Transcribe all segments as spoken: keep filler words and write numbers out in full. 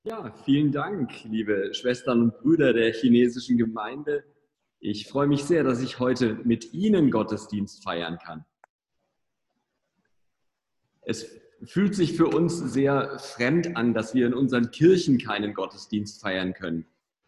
Ja, vielen Dank, liebe Schwestern und Brüder der chinesischen Gemeinde. Ich freue mich sehr, dass ich heute mit Ihnen Gottesdienst feiern kann. Es fühlt sich für uns sehr fremd an, dass wir in unseren Kirchen keinen Gottesdienst feiern können.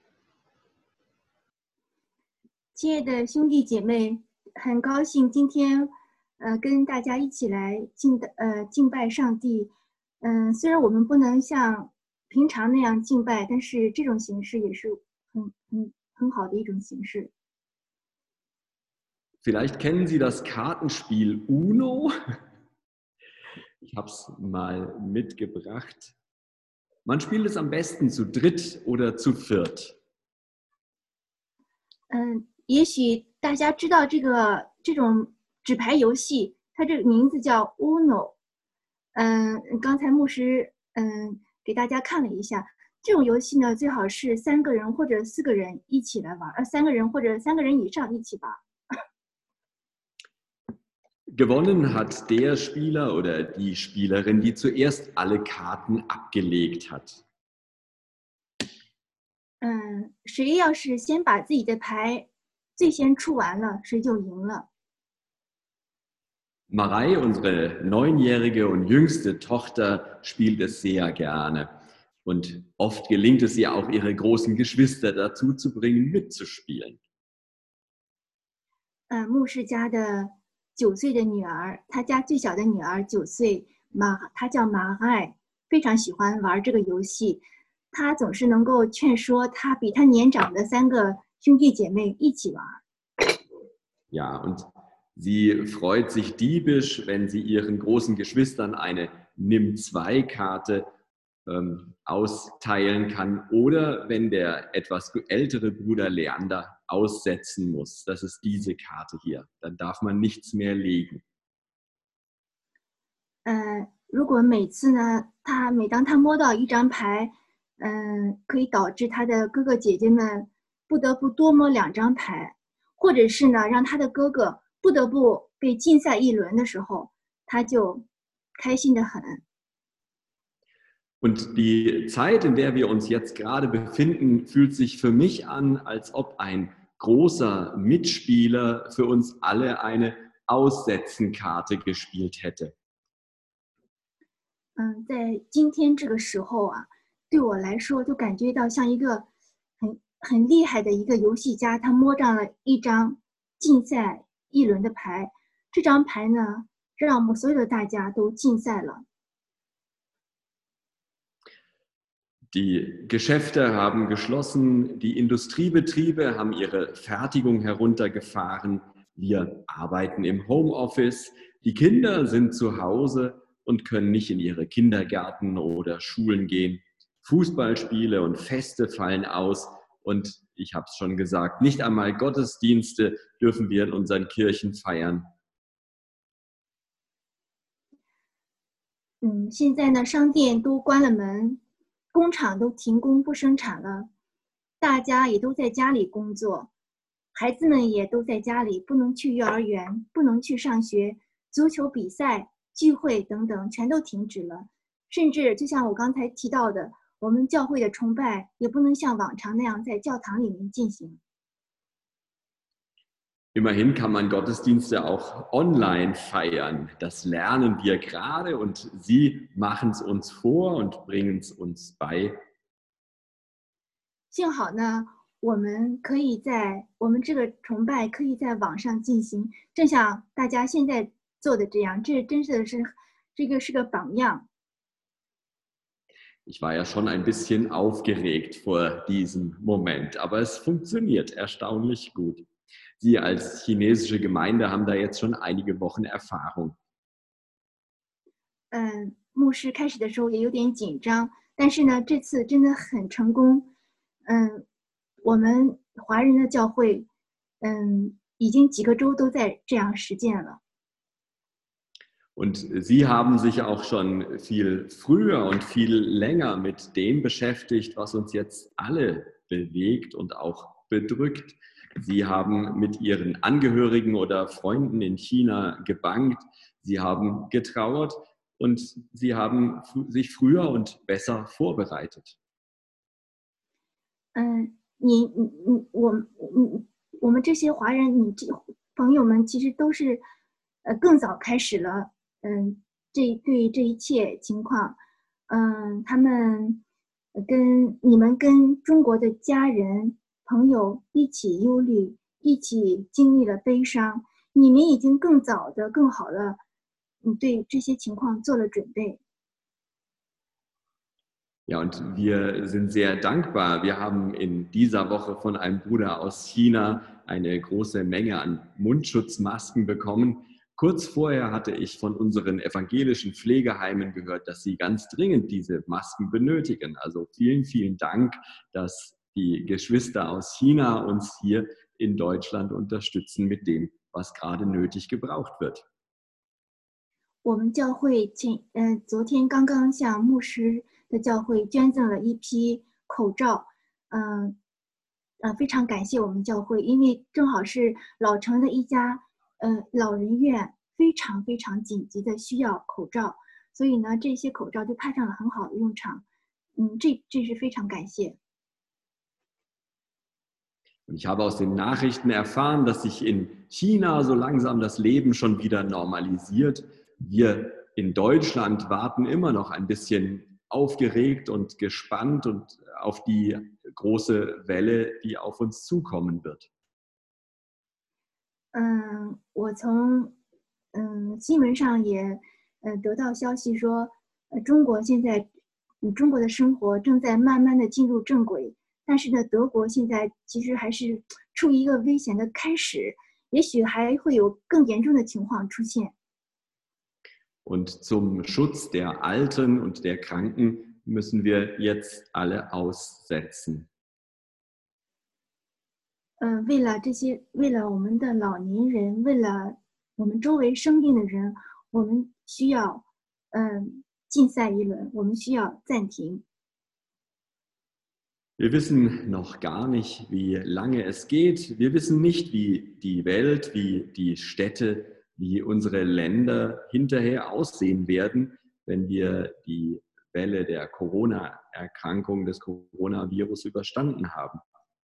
亲爱的兄弟姐妹，很高兴今天呃跟大家一起来敬呃敬拜上帝。嗯、呃，虽然我们不能像平常那样敬拜，但是这种形式也是很很很好的一种形式。 Vielleicht kennen Sie das Kartenspiel Uno. Ich habe es mal mitgebracht. Man spielt es am besten zu dritt oder zu viert. 嗯，也许大家知道这个这种纸牌游戏，它这个名字叫 Uno。嗯，刚才牧师嗯给大家看了一下，这种游戏呢，最好是三个人或者四个人一起来玩，呃，三个人或者三个人以上一起玩。 Gewonnen hat der Spieler oder die Spielerin, die zuerst alle Karten abgelegt hat. 嗯，谁要是先把自己的牌最先出完了，谁就赢了。 Marei, unsere neunjährige und jüngste Tochter, spielt es sehr gerne. Und oft gelingt es ihr auch, ihre großen Geschwister dazu zu bringen, mitzuspielen. 嗯，牧师家的九岁的女儿，他家最小的女儿九岁，马，她叫马爱，非常喜欢玩这个游戏。她总是能够劝说她比她年长的三个兄弟姐妹一起玩。 Ja, und sie freut sich diebisch, wenn sie ihren großen Geschwistern eine Nimm-zwei-Karte ähm, austeilen kann oder wenn der etwas ältere Bruder Leander aussetzen muss. Das ist diese Karte hier. Dann darf man nichts mehr legen. 呃，如果每次呢，他每当他摸到一张牌，嗯，可以导致他的哥哥姐姐们不得不多摸两张牌，或者是呢，让他的哥哥不得不被禁赛一轮的时候，他就开心得很。 Und die Zeit, in der wir uns jetzt gerade befinden, fühlt sich für mich an, als ob ein großer Mitspieler für uns alle eine Aussetzenkarte gespielt hätte. 嗯，在今天这个时候啊，对我来说就感觉到像一个很很厉害的一个游戏家，他摸上了一张竞赛一轮的牌，这张牌呢，让我们所有的大家都竞赛了。 Die Geschäfte haben geschlossen, die Industriebetriebe haben ihre Fertigung heruntergefahren, wir arbeiten im Homeoffice, die Kinder sind zu Hause und können nicht in ihre Kindergärten oder Schulen gehen. Fußballspiele und Feste fallen aus und ich habe es schon gesagt, nicht einmal Gottesdienste dürfen wir in unseren Kirchen feiern. 嗯，现在呢，商店都关了门，工厂都停工不生产了，大家也都在家里工作，孩子们也都在家里，不能去幼儿园，不能去上学，足球比赛、聚会等等全都停止了。甚至就像我刚才提到的，我们教会的崇拜也不能像往常那样在教堂里面进行。 Immerhin kann man Gottesdienste auch online feiern. Das lernen wir gerade und Sie machen es uns vor und bringen es uns bei. 幸好呢，我们可以在我们这个崇拜可以在网上进行，正像大家现在做的这样，这真的是这个是个榜样。 Ich war ja schon ein bisschen aufgeregt vor diesem Moment, aber es funktioniert erstaunlich gut. Sie als chinesische Gemeinde haben da jetzt schon einige Wochen Erfahrung. 嗯，牧师开始的时候也有点紧张，但是呢，这次真的很成功。嗯，我们华人的教会，嗯，已经几个州都在这样实践了。 Und Sie haben sich auch schon viel früher und viel länger mit dem beschäftigt, was uns jetzt alle bewegt und auch bedrückt. Sie haben mit Ihren Angehörigen oder Freunden in China gebangt. Sie haben getrauert und Sie haben sich früher und besser vorbereitet. 嗯，你你你我你我们这些华人，你这朋友们其实都是呃更早开始了，嗯，这对这一切情况，嗯，他们跟你们跟中国的家人朋友一起忧虑，一起经历了悲伤，你们已经更早的、更好的，嗯，对这些情况做了准备。 Ja, und wir sind sehr dankbar. Wir haben in dieser Woche von einem Bruder aus China eine große Menge an Mundschutzmasken bekommen. Kurz vorher hatte ich von unseren evangelischen Pflegeheimen gehört, dass sie ganz dringend diese Masken benötigen. Also vielen, vielen Dank, dass die Geschwister aus China uns hier in Deutschland unterstützen mit dem, was gerade nötig gebraucht wird. 我们教会前嗯、呃，昨天刚刚向牧师的教会捐赠了一批口罩，嗯、呃，呃，非常感谢我们教会，因为正好是老城的一家呃老人院非常非常紧急的需要口罩，所以呢，这些口罩就派上了很好的用场，嗯，这这是非常感谢。 Und ich habe aus den Nachrichten erfahren, dass sich in China so langsam das Leben schon wieder normalisiert. Wir in Deutschland warten immer noch ein bisschen aufgeregt und gespannt und auf die große Welle, die auf uns zukommen wird. 嗯，我从嗯新闻上也呃得到消息说，呃中国现在，嗯中国的生活正在慢慢的进入正轨，但是呢，德国现在其实还是处于一个危险的开始，也许还会有更严重的情况出现。 Und zum Schutz der Alten und der Kranken müssen wir jetzt alle aussetzen. 嗯、呃，为了这些，为了我们的老年人，为了我们周围生病的人，我们需要嗯、呃、禁赛一轮，我们需要暂停。 Wir wissen noch gar nicht, wie lange es geht. Wir wissen nicht, wie die Welt, wie die Städte, wie unsere Länder hinterher aussehen werden, wenn wir die Welle der Corona-Erkrankung, des Coronavirus überstanden haben.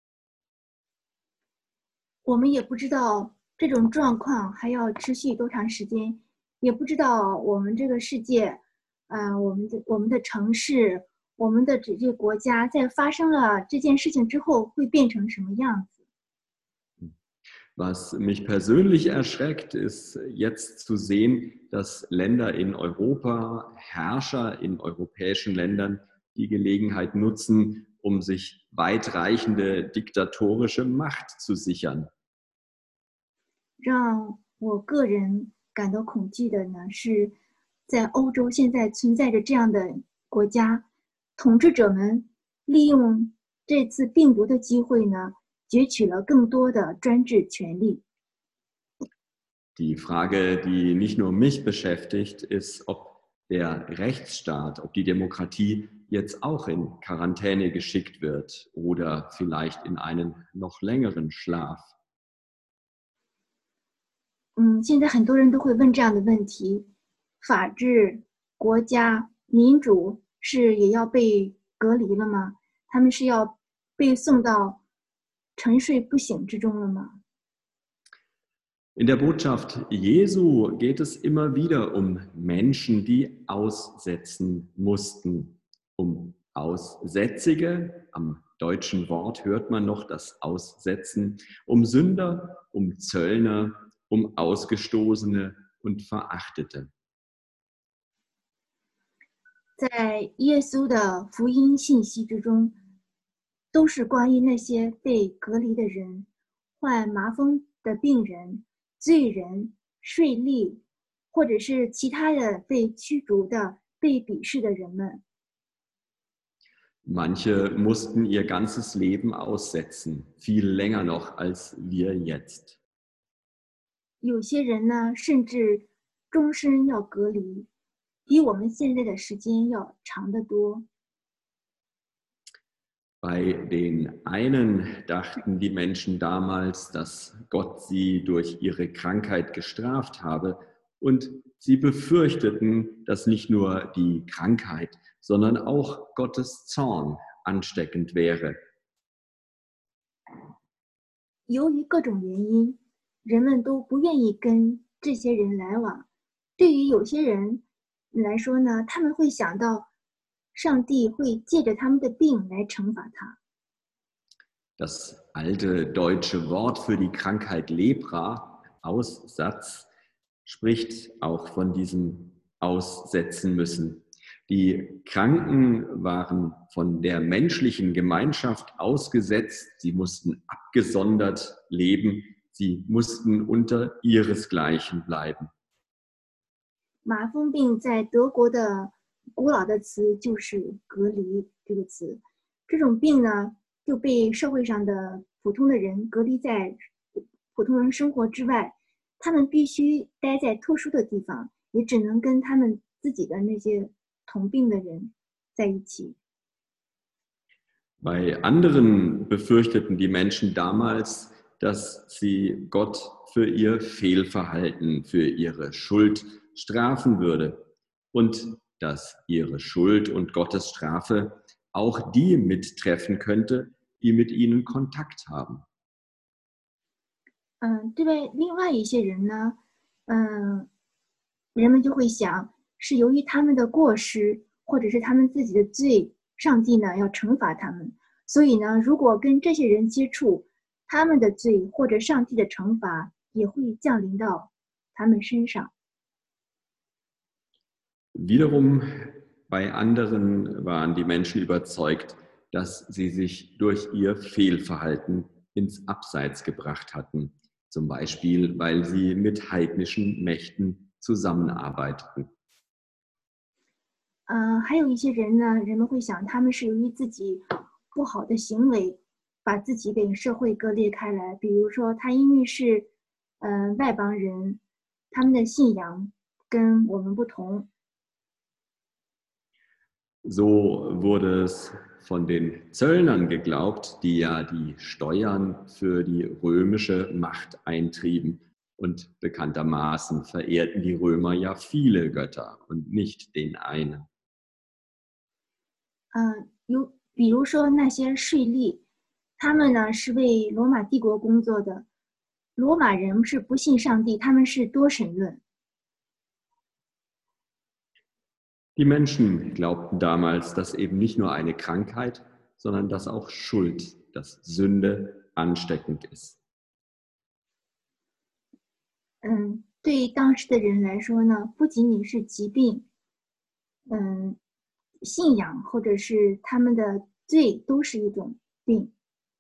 我们也不知道这种状况还要持续多长时间，也不知道我们这个世界，呃，我们的我们的城市，我们的这些国家，在发生了这件事情之后会变成什么样子。 Was mich persönlich erschreckt, ist jetzt zu sehen, dass Länder in Europa, Herrscher in europäischen Ländern die Gelegenheit nutzen, um sich weitreichende diktatorische Macht zu sichern. 让我个人感到恐惧的呢，是在欧洲现在存在着这样的国家，统治者们利用这次病毒的机会呢，攫取了更多的专制权利。 Die Frage, die nicht nur mich beschäftigt, ist, ob der Rechtsstaat, ob die Demokratie jetzt auch in Quarantäne geschickt wird oder vielleicht in einen noch längeren Schlaf. 嗯，现在很多人都会问这样的问题：法治、国家、民主是也要被隔离了吗？他们是要被送到沉睡不醒之中了吗？ In der Botschaft Jesu geht es immer wieder um Menschen, die aussetzen mussten, um Aussätzige, am deutschen Wort hört man noch das Aussetzen, um Sünder, um Zöllner, um Ausgestoßene und Verachtete. 在耶稣的福音信息之中，都是关于那些被隔离的人、患麻风的病人、罪人、税吏，或者是其他的被驱逐的、被鄙视的人们。 Manche mussten ihr ganzes Leben aussetzen, viel länger noch als wir jetzt. 有些人呢，甚至终身要隔离，比我们现在的时间要长得多。 Bei den einen dachten die Menschen damals, dass Gott sie durch ihre Krankheit gestraft habe und sie befürchteten, dass nicht nur die Krankheit, sondern auch Gottes Zorn ansteckend wäre. 由于各种原因，人们都不愿意跟这些人来往。对于有些人来说呢，他们会想到上帝会借着他们的病来惩罚他。 Das alte deutsche Wort für die Krankheit Lepra, Aussatz, spricht auch von diesem Aussetzen müssen. Die Kranken waren von der menschlichen Gemeinschaft ausgesetzt, sie mussten abgesondert leben, sie mussten unter ihresgleichen bleiben. 麻风病在德国的古老的词就是隔离这个词，这种病呢就被社会上的普通的人隔离在普通人生活之外，他们必须待在特殊的地方，也只能跟他们自己的那些同病的人在一起。 Bei anderen befürchteten die Menschen damals, dass sie Gott für ihr Fehlverhalten, für ihre Schuld strafen würde und dass ihre Schuld und Gottes Strafe auch die mittreffen könnte, die mit ihnen Kontakt haben. 嗯，对外另外一些人呢，嗯，人们就会想，是由于他们的过失，或者是他们自己的罪，上帝呢要惩罚他们。所以呢，如果跟这些人接触，他们的罪或者上帝的惩罚也会降临到他们身上。 Wiederum bei anderen waren die Menschen überzeugt, dass sie sich durch ihr Fehlverhalten ins Abseits gebracht hatten. Zum Beispiel, weil sie mit heidnischen Mächten zusammenarbeiteten. 嗯，还有一些人呢，人们会想，他们是由于自己不好的行为，把自己给社会割裂开来。比如说，他因为是呃外邦人，他们的信仰跟我们不同。 So wurde es von den Zöllnern geglaubt, die ja die Steuern für die römische Macht eintrieben. Und bekanntermaßen verehrten die Römer ja viele Götter und nicht den einen. 嗯，有比如说那些税吏，他们呢是为罗马帝国工作的。罗马人是不信上帝，他们是多神论。 Die Menschen glaubten damals, dass eben nicht nur eine Krankheit, sondern dass auch Schuld, dass Sünde ansteckend ist. 嗯，对于当时的人来说呢，不仅仅是疾病，嗯，信仰或者是他们的罪都是一种病，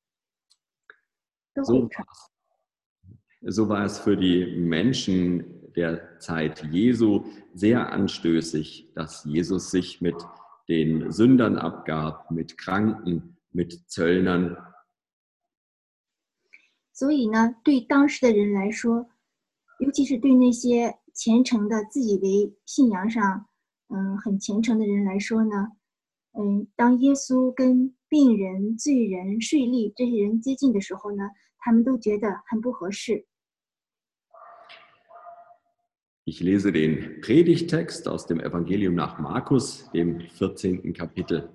都会 So, so war es für die Menschen der Zeit Jesu sehr anstößig, dass Jesus sich mit den Sündern abgab, mit Kranken, mit Zöllnern. 所以呢，对当时的人来说，尤其是对那些虔诚的、自以为信仰上嗯很虔诚的人来说呢，嗯，当耶稣跟病人、罪人、税吏这些人接近的时候呢，他们都觉得很不合适。 Ich lese den Predigttext aus dem Evangelium nach Markus, dem vierzehnten Kapitel.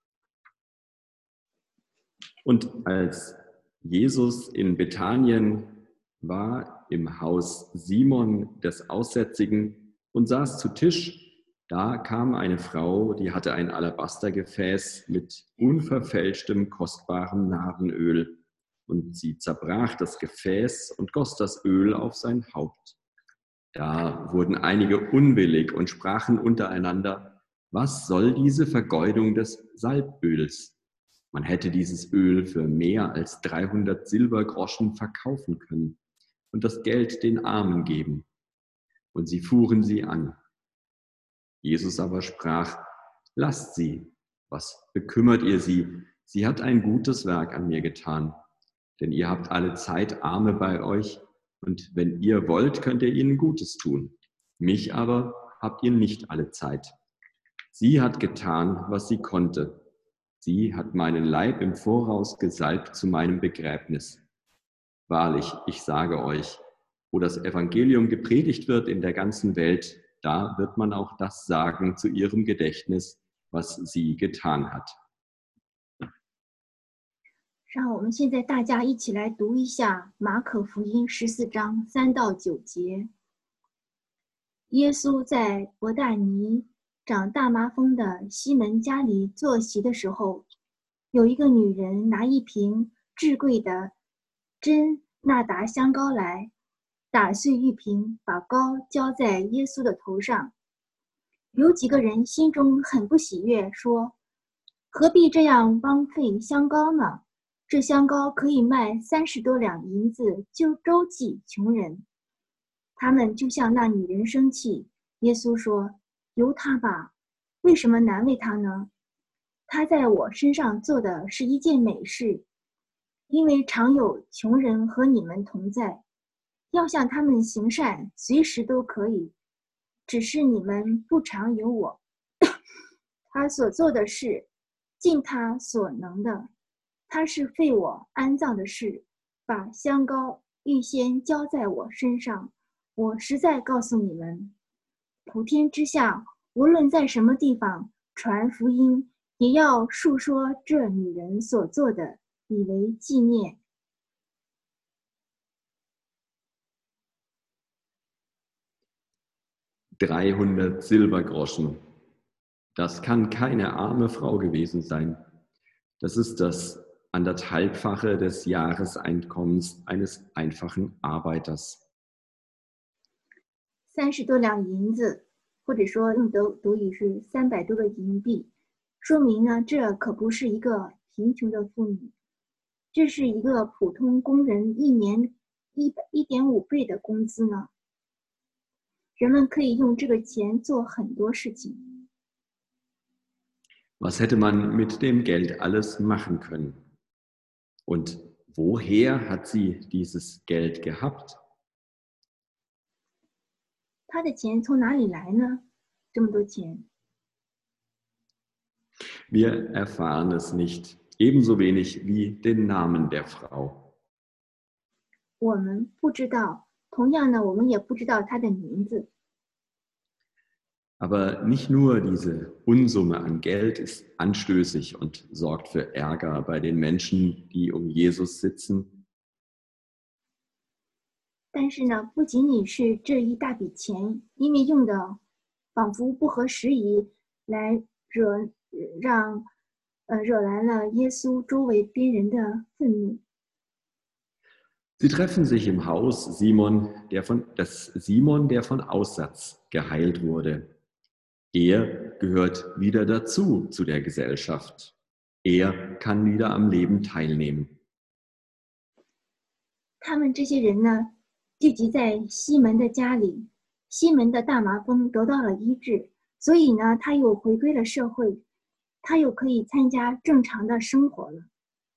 Und als Jesus in Bethanien war, im Haus Simon des Aussätzigen, und saß zu Tisch, da kam eine Frau, die hatte ein Alabastergefäß mit unverfälschtem, kostbarem Narrenöl. Und sie zerbrach das Gefäß und goss das Öl auf sein Haupt. Da wurden einige unwillig und sprachen untereinander: Was soll diese Vergeudung des Salböls? Man hätte dieses Öl für mehr als dreihundert Silbergroschen verkaufen können und das Geld den Armen geben. Und sie fuhren sie an. Jesus aber sprach: Lasst sie, was bekümmert ihr sie? Sie hat ein gutes Werk an mir getan. Denn ihr habt alle Zeit Arme bei euch, und wenn ihr wollt, könnt ihr ihnen Gutes tun. Mich aber habt ihr nicht alle Zeit. Sie hat getan, was sie konnte. Sie hat meinen Leib im Voraus gesalbt zu meinem Begräbnis. Wahrlich, ich sage euch, wo das Evangelium gepredigt wird in der ganzen Welt, da wird man auch das sagen zu ihrem Gedächtnis, was sie getan hat. 让我们现在大家一起来读一下马可福音十四章三到九节。耶稣在伯大尼长大麻风的西门家里坐席的时候，有一个女人拿一瓶至贵的真纳达香膏来，打碎玉瓶，把膏浇在耶稣的头上。有几个人心中很不喜悦，说：何必这样枉费香膏呢？这香膏可以卖三十多两银子，就周济穷人。他们就向那女人生气。耶稣说：由她吧，为什么难为她呢？她在我身上做的是一件美事，因为常有穷人和你们同在，要向他们行善，随时都可以，只是你们不常有我。他所做的事，尽他所能的，他是废我安葬的事，把香膏预先浇在我身上。我实在告诉你们，普天之下，无论在什么地方传福音，也要述说这女人所做的，以为纪念。 dreihundert Silbergroschen. Das kann keine arme Frau gewesen sein. Das ist das anderthalbfache des Jahreseinkommens eines einfachen Arbeiters. 三十多两银子，或者说用德德语是三百多个银币，说明呢，这可不是一个贫穷的妇女，这是一个普通工人一年一一点五倍的工资呢。人们可以用这个钱做很多事情。 Was hätte man mit dem Geld alles machen können? Und woher hat sie dieses Geld gehabt? 他的钱从哪里来呢？这么多钱。 Wir erfahren es nicht, ebenso wenig wie den Namen der Frau. 我们不知道，同样呢，我们也不知道他的名字。 Aber nicht nur diese Unsumme an Geld ist anstößig und sorgt für Ärger bei den Menschen, die um Jesus sitzen. 但是呢，不仅仅是这一大笔钱，因为用的仿佛不合时宜，来惹让呃惹来了耶稣周围边人的愤怒。 Sie treffen sich im Haus Simon, der von, des Simon, der von Aussatz geheilt wurde. Er gehört wieder dazu zu der Gesellschaft. Er kann wieder am Leben teilnehmen. 他们这些人呢，聚集在西门的家里，西门的大麻风得到了医治，所以呢，他又回归了社会，他又可以参加正常的生活了。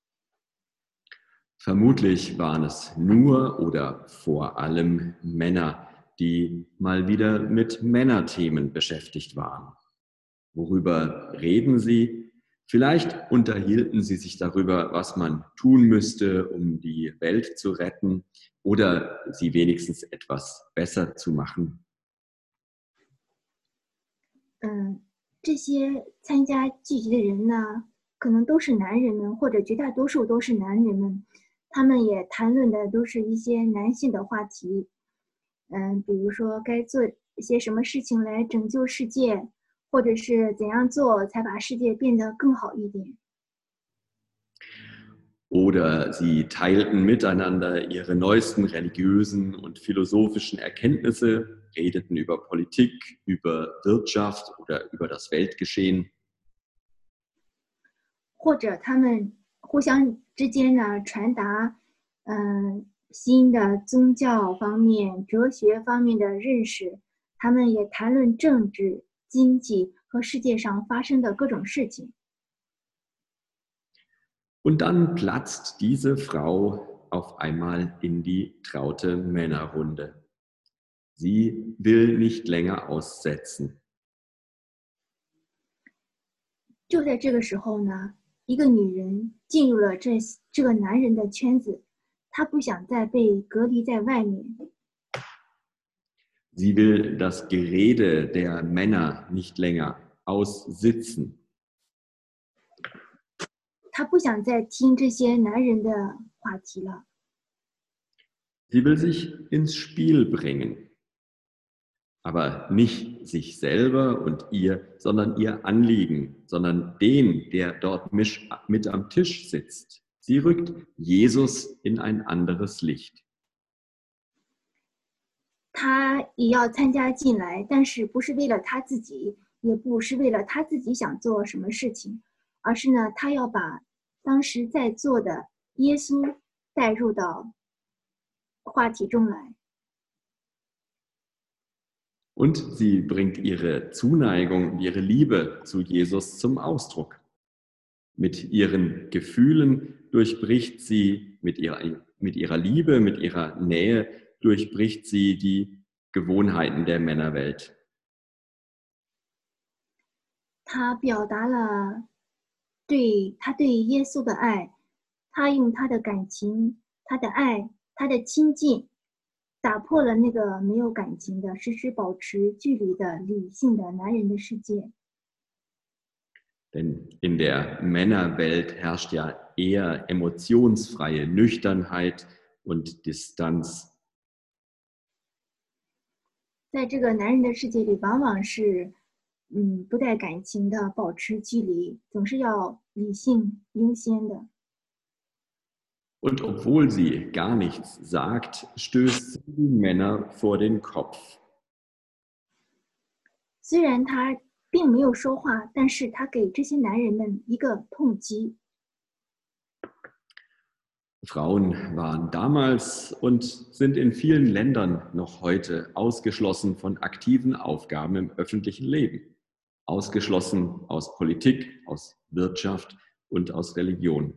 Vermutlich waren es nur oder vor allem Männer, die mal wieder mit Männerthemen beschäftigt waren. Worüber reden sie? Vielleicht unterhielten sie sich darüber, was man tun müsste, um die Welt zu retten oder sie wenigstens etwas besser zu machen. 嗯，这些参加聚集的人呢，可能都是男人们，或者绝大多数都是男人们，他们也谈论的都是一些男性的话题。嗯，比如说该做一些什么事情来拯救世界，或者是怎样做才把世界变得更好一点。 Oder sie teilten miteinander ihre neuesten religiösen und philosophischen Erkenntnisse, redeten über Politik, über Wirtschaft oder über das Weltgeschehen. 或者他们互相之间呢传达，嗯，新的宗教方面、哲学方面的认识，他们也谈论政治、经济和世界上发生的各种事情。 Und dann platzt diese Frau auf einmal in die traute Männerrunde. Sie will nicht länger aussetzen. 就在这个时候呢，一个女人进入了这这个男人的圈子，她不想再被隔离在外面。 Sie will das Gerede der Männer nicht länger aussitzen. 她不想再听这些男人的话题了。 Sie will sich ins Spiel bringen. Aber nicht sich selber und ihr, sondern ihr Anliegen, sondern den, der dort mit am Tisch sitzt. Sie rückt Jesus in ein anderes Licht. 他也要参加进来，但是不是为了他自己，也不是为了他自己想做什么事情，而是呢，他要把当时在座的耶稣带入到话题中来。 Und sie bringt ihre Zuneigung, ihre Liebe zu Jesus zum Ausdruck. Mit ihren Gefühlen durchbricht sie, mit ihrer, mit ihrer Liebe, mit ihrer Nähe, durchbricht sie die Gewohnheiten der Männerwelt. 他表达了对他对耶稣的爱，他用他的感情、他的爱、他的亲近，打破了那个没有感情的、时时保持距离的理性的男人的世界。 Denn in der Männerwelt herrscht ja eher emotionsfreie Nüchternheit und Distanz. 在这个男人的世界里，往往是嗯不带感情的，保持距离，总是要理性优先的。 Und obwohl sie gar nichts sagt, stößt sie die Männer vor den Kopf. 虽然他并没有说话，但是他给这些男人们一个痛击。 Frauen waren damals und sind in vielen Ländern noch heute ausgeschlossen von aktiven Aufgaben im öffentlichen Leben. Ausgeschlossen aus Politik, aus Wirtschaft und aus Religion.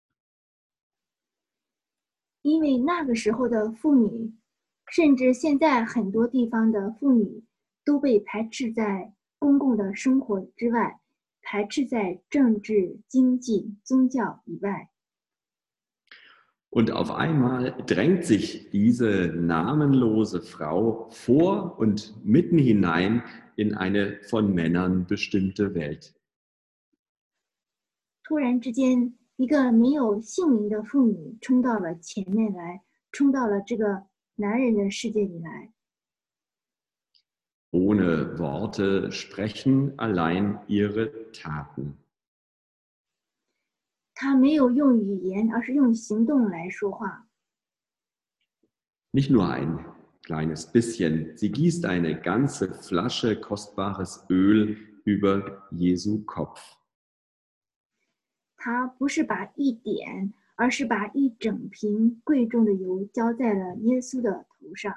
因为那个时候的妇女，甚至现在很多地方的妇女，都被排斥在公共的生活之外，排斥在政治、经济、宗教以外。 Und auf einmal drängt sich diese namenlose Frau vor und mitten hinein in eine von Männern bestimmte Welt. 突然之间，一个没有姓名的妇女冲到了前面来，冲到了这个男人的世界里来。 Ohne Worte sprechen allein ihre Taten. 他没有用语言，而是用行动来说话。 Nicht nur ein kleines bisschen, sie gießt eine ganze Flasche kostbares Öl über Jesu Kopf. 他不是把一点，而是把一整瓶贵重的油浇在了耶稣的头上。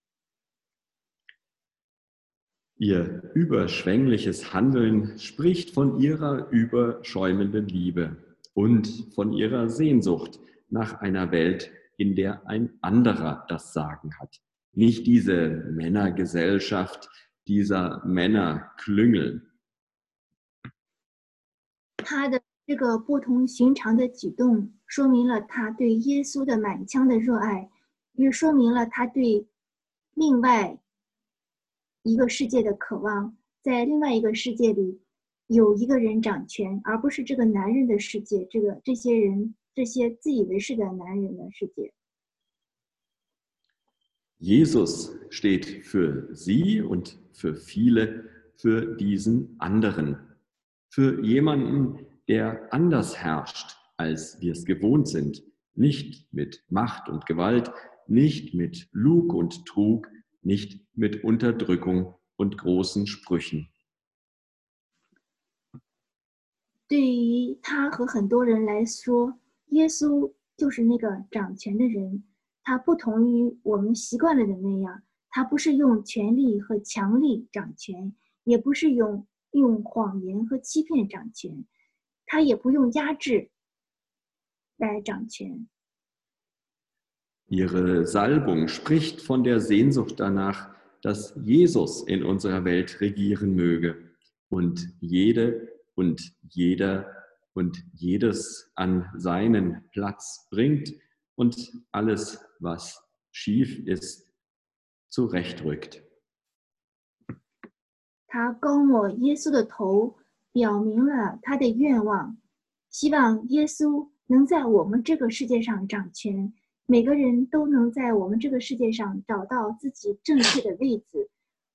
Ihr überschwängliches Handeln spricht von ihrer überschäumenden Liebe und von ihrer Sehnsucht nach einer Welt, in der ein anderer das Sagen hat. Nicht diese Männergesellschaft, dieser Männerklüngel. 他的这个不同寻常的举动，说明了他对耶稣的满腔的热爱，也说明了他对另外一个世界的渴望。在另外一个世界里，有一个人掌权，而不是这个男人的世界，这个这些人这些自以为是的男人的世界。 Jesus steht für sie und für viele, für diesen anderen, für jemanden, der anders herrscht, als wir es gewohnt sind, nicht mit Macht und Gewalt, nicht mit Lug und Trug, nicht mit Unterdrückung und großen Sprüchen. 对于他和很多人来说，耶稣就是那个掌权的人。他不同于我们习惯了的那样，他不是用权力和强力掌权，也不是用用谎言和欺骗掌权，他也不用压制来掌权。 Ihre Salbung spricht von der Sehnsucht danach, dass Jesus in unserer Welt regieren möge und jede und jeder und jedes an seinen Platz bringt und alles, was schief ist, zurechtrückt. 他高抹耶稣的头，表明了他的愿望， 希望耶稣能在我们这个世界上掌权，每个人都能在我们这个世界上找到自己正确的位置。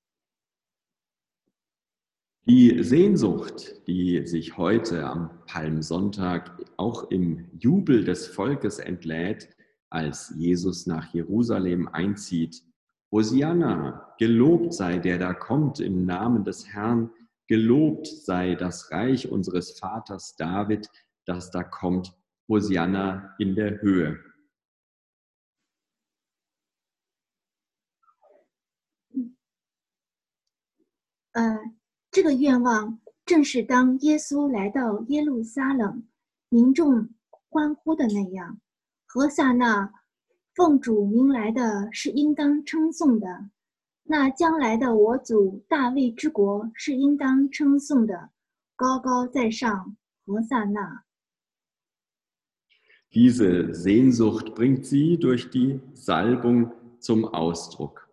Die Sehnsucht, die sich heute am Palmsonntag auch im Jubel des Volkes entlädt, als Jesus nach Jerusalem einzieht. Hosianna, gelobt sei der da kommt im Namen des Herrn, gelobt sei das Reich unseres Vaters David, das da kommt. Hosianna in der Höhe. 呃，这个愿望正是当耶稣来到耶路撒冷，民众欢呼的那样。何撒那，奉主名来的是应当称颂的，那将来的我祖大卫之国是应当称颂的，高高在上，何撒那。 Diese Sehnsucht bringt sie durch die Salbung zum Ausdruck.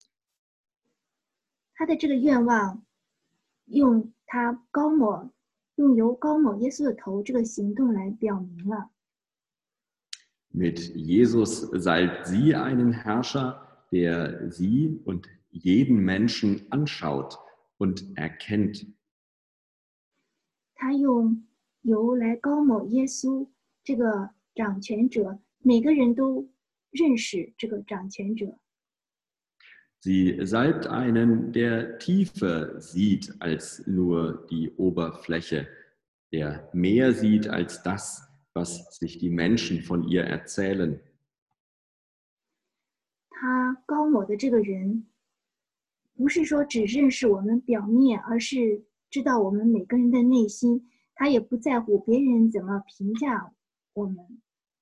他的这个愿望，用他高抹，用油高抹耶稣的头这个行动来表明了。 Mit Jesus salbt sie einen Herrscher, der sie und jeden Menschen anschaut und erkennt. 他用油来高抹耶稣这个掌权者，每个人都认识这个掌权者。 Sie salbt einen, der tiefer sieht als nur die Oberfläche, der mehr sieht als das, was sich die Menschen von ihr erzählen. 他高抹的这个人，不是说只认识我们表面，而是知道我们每个人的内心。他也不在乎别人怎么评价我们。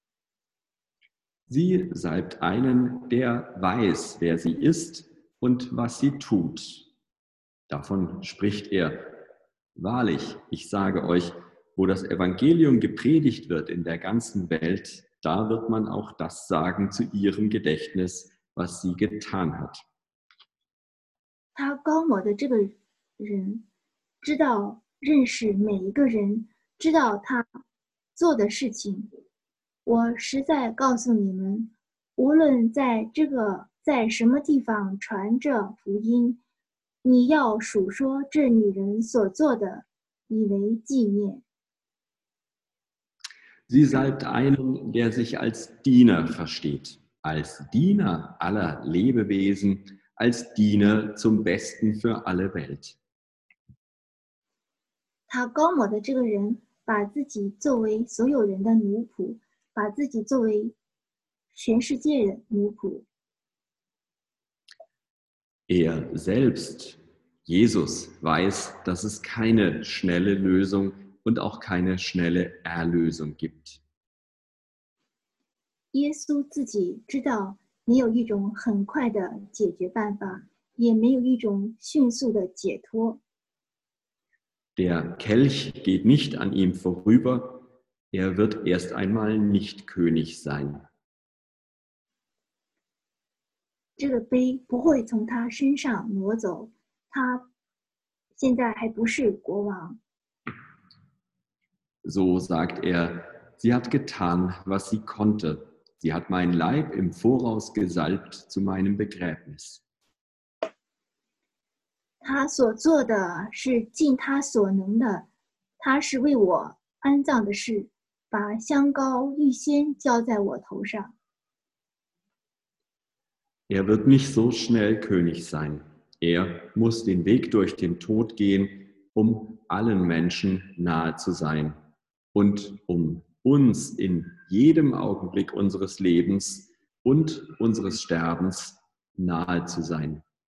Sie salbt einen, der weiß, wer sie ist und was sie tut. Davon spricht er: Wahrlich, ich sage euch, wo das Evangelium gepredigt wird in der ganzen Welt, da wird man auch das sagen zu ihrem Gedächtnis, was sie getan hat. 他高抹的这个人，知道认识每一个人，知道他做的事情。我实在告诉你们，无论在这个在什么地方传这福音，你要数说这女人所做的，以为纪念。 Sie salbt einen, der sich als Diener versteht, als Diener aller Lebewesen, als Diener zum Besten für alle Welt. 他高抹的这个人，把自己作为所有人的奴仆，把自己作为全世界的奴仆。 Er selbst, Jesus, weiß, dass es keine schnelle Lösung und auch keine schnelle Erlösung gibt. 耶稣自己知道，没有一种很快的解决办法，也没有一种迅速的解脱。 Der Kelch geht nicht an ihm vorüber, er wird erst einmal nicht König sein. 这个杯不会从他身上挪走，他现在还不是国王。 So sagt er, sie hat getan, was sie konnte. Sie hat mein Leib im Voraus gesalbt zu meinem Begräbnis. 他所做的是尽他所能的，他是为我安葬的事，把香膏预先浇在我头上。 Er wird nicht so schnell König sein. Er muss den Weg durch den Tod gehen, um allen Menschen nahe zu sein und um uns in jedem Augenblick unseres Lebens und unseres Sterbens nahe zu sein.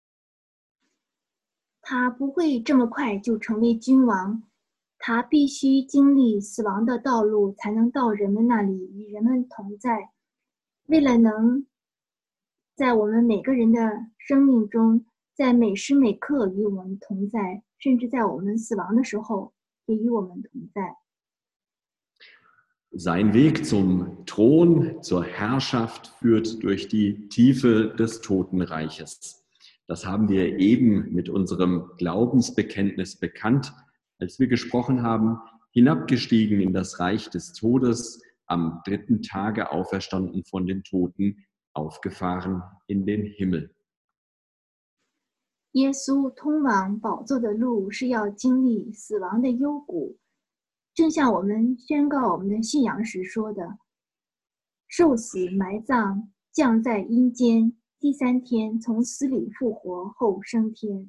他不会这么快就成为君王，他必须经历死亡的道路，才能到人们那里与人们同在。为了能在我们每个人的生命中，在每时每刻与我们同在，甚至在我们死亡的时候也与我们同在。 Sein Weg zum Thron, zur Herrschaft führt durch die Tiefe des Totenreiches. Das haben wir eben mit unserem Glaubensbekenntnis bekannt, als wir gesprochen haben: hinabgestiegen in das Reich des Todes, am dritten Tage auferstanden von den Toten, aufgefahren in den Himmel. 耶稣通往宝座的路是要经历死亡的幽谷，正像我们宣告我们的信仰时说的，受死埋葬，降在阴间，第三天从死里复活后升天。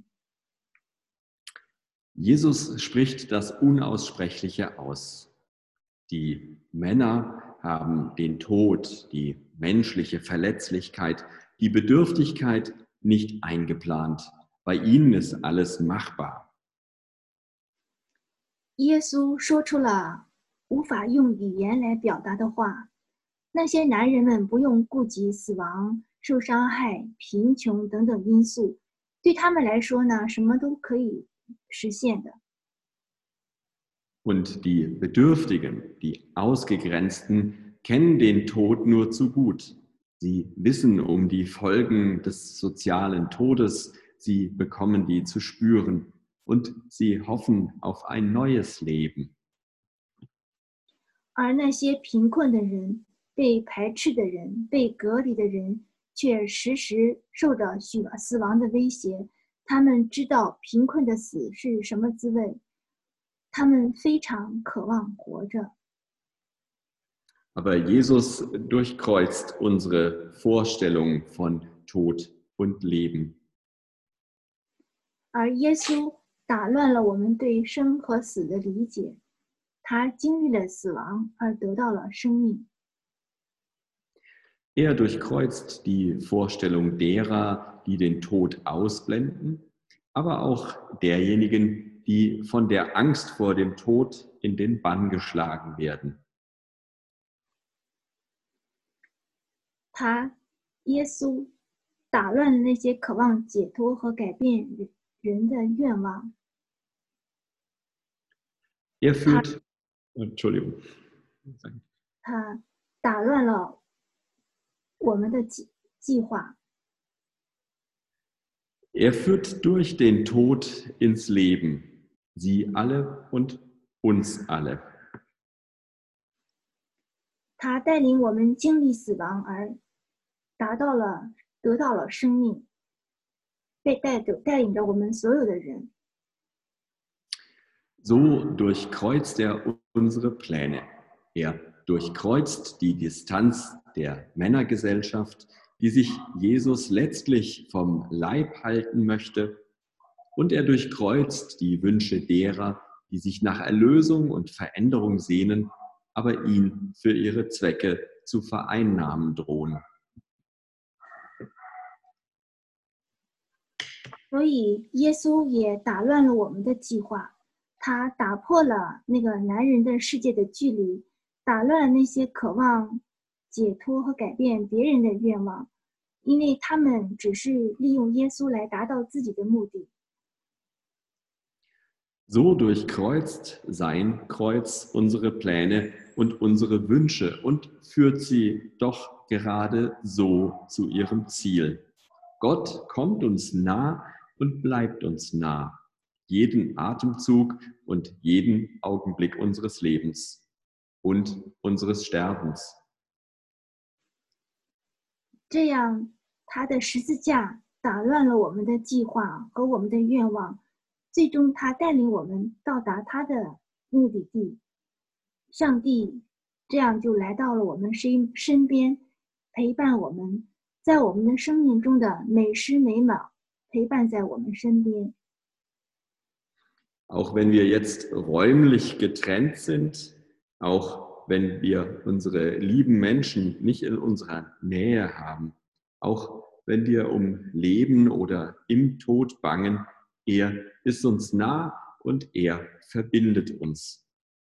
Jesus spricht das Unaussprechliche aus. Die Männer haben den Tod, die menschliche Verletzlichkeit, die Bedürftigkeit nicht eingeplant. Bei ihnen ist alles machbar. 耶稣说出了无法用语言来表达的话。那些男人们不用顾及死亡、受伤害、贫穷等等因素，对他们来说呢，什么都可以实现的。 Und die Bedürftigen, die Ausgegrenzten, kennen den Tod nur zu gut. Sie wissen um die Folgen des sozialen Todes, sie bekommen die zu spüren und sie hoffen auf ein neues Leben. 而那些贫困的人、被排斥的人、被隔离的人，却时时受着死亡的威胁。他们知道贫困的死是什么滋味。 他们非常渴望活着。 Aber Jesus durchkreuzt unsere Vorstellung von Tod und Leben. 而耶稣打乱了我们对生和死的理解，他经历了死亡而得到了生命。 Er durchkreuzt die Vorstellung derer, die den Tod ausblenden, aber auch derjenigen, die von der Angst vor dem Tod in den Bann geschlagen werden. 他，耶稣，打乱了那些渴望解脱和改变人的愿望。 Er führt, Entschuldigung. 他打乱了我们的计计划。 Er führt durch den Tod ins Leben, sie alle und uns alle. 他带领我们经历死亡，而达到了得到了生命，被带着带领着我们所有的人。 So durchkreuzt er unsere Pläne. Er durchkreuzt die Distanz der Männergesellschaft, die sich Jesus letztlich vom Leib halten möchte. Und er durchkreuzt die Wünsche derer, die sich nach Erlösung und Veränderung sehnen, aber ihn für ihre Zwecke zu vereinnahmen drohen. 所以，耶稣也打乱了我们的计划，他打破了那个男人的世界的距离，打乱了那些渴望解脱和改变别人的愿望，因为他们只是利用耶稣来达到自己的目的。 So durchkreuzt sein Kreuz unsere Pläne und unsere Wünsche und führt sie doch gerade so zu ihrem Ziel. Gott kommt uns nah und bleibt uns nah, jeden Atemzug und jeden Augenblick unseres Lebens und unseres Sterbens. 这样，他的十字架打乱了我们的计划和我们的愿望。 最终，他带领我们到达他的目的地。上帝这样就来到了我们身身边，陪伴我们，在我们的生命中的每时每秒陪伴在我们身边。 Auch wenn wir jetzt räumlich getrennt sind, auch wenn wir unsere lieben Menschen nicht in unserer Nähe haben, auch wenn wir um Leben oder im Tod bangen, er ist uns nah und er verbindet uns.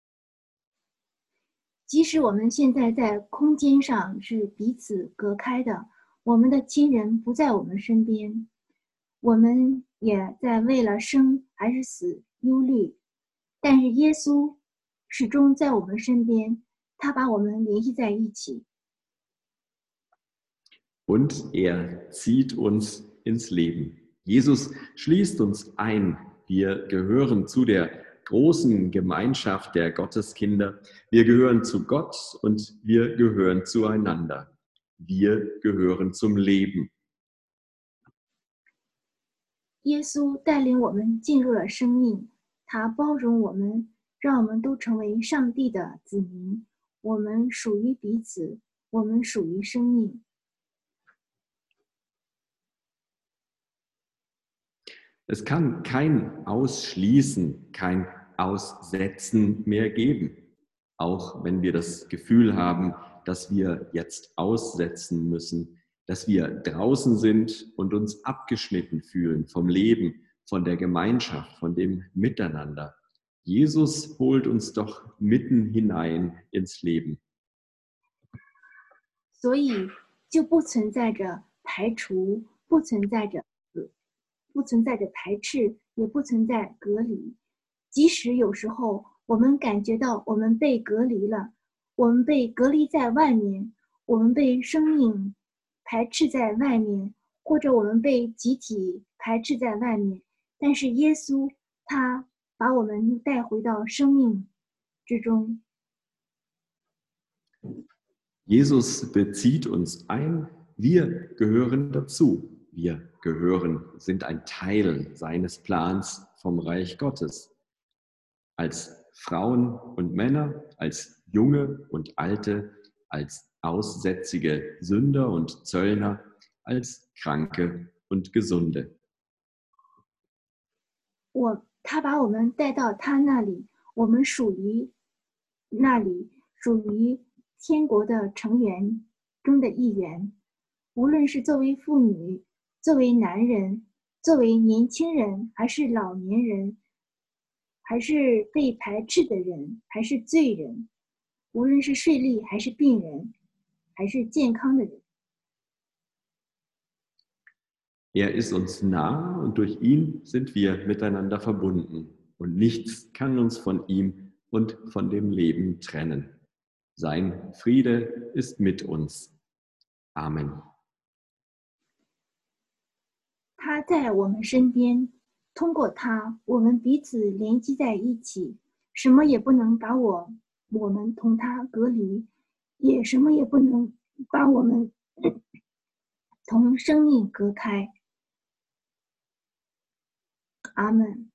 即使我们现在在空间上是彼此隔开的，我们的亲人不在我们身边，我们也在为了生还是死忧虑，但是耶稣始终在我们身边，他把我们联系在一起。 Und er zieht uns ins Leben. Jesus schließt uns ein. Wir gehören zu der großen Gemeinschaft der Gotteskinder. Wir gehören zu Gott und wir gehören zueinander. Wir gehören zum Leben. 耶稣带领我们进入了生命，他包容我们，让我们都成为上帝的子民。我们属于彼此，我们属于生命。 Es kann kein Ausschließen, kein Aussetzen mehr geben. Auch wenn wir das Gefühl haben, dass wir jetzt aussetzen müssen, dass wir draußen sind und uns abgeschnitten fühlen vom Leben, von der Gemeinschaft, von dem Miteinander. Jesus holt uns doch mitten hinein ins Leben. 所以就不存在着排除，不存在着不存在着排斥，也不存在隔离。即使有时候我们感觉到我们被隔离了，我们被隔离在外面，我们被生命排斥在外面，或者我们被集体排斥在外面，但是耶稣他把我们带回到生命之中。 Jesus bezieht uns ein, wir gehören dazu. Wir gehören, sind ein Teil seines Plans vom Reich Gottes. Als Frauen und Männer, als Junge und Alte, als aussätzige Sünder und Zöllner, als Kranke und Gesunde. 我他把我们带到他那里，我们属于那里，属于天国的成员中的一员。无论是作为妇女，作为男人，作为年轻人，还是老年人，还是被排斥的人，还是罪人，无论是税吏还是病人，还是健康的人。 Er ist uns nah und durch ihn sind wir miteinander verbunden. Und nichts kann uns von ihm und von dem Leben trennen. Sein Friede ist mit uns. Amen. 他在我们身边，通过他，我们彼此联系在一起，什么也不能把我我们同他隔离，也什么也不能把我们同生命隔开。阿们。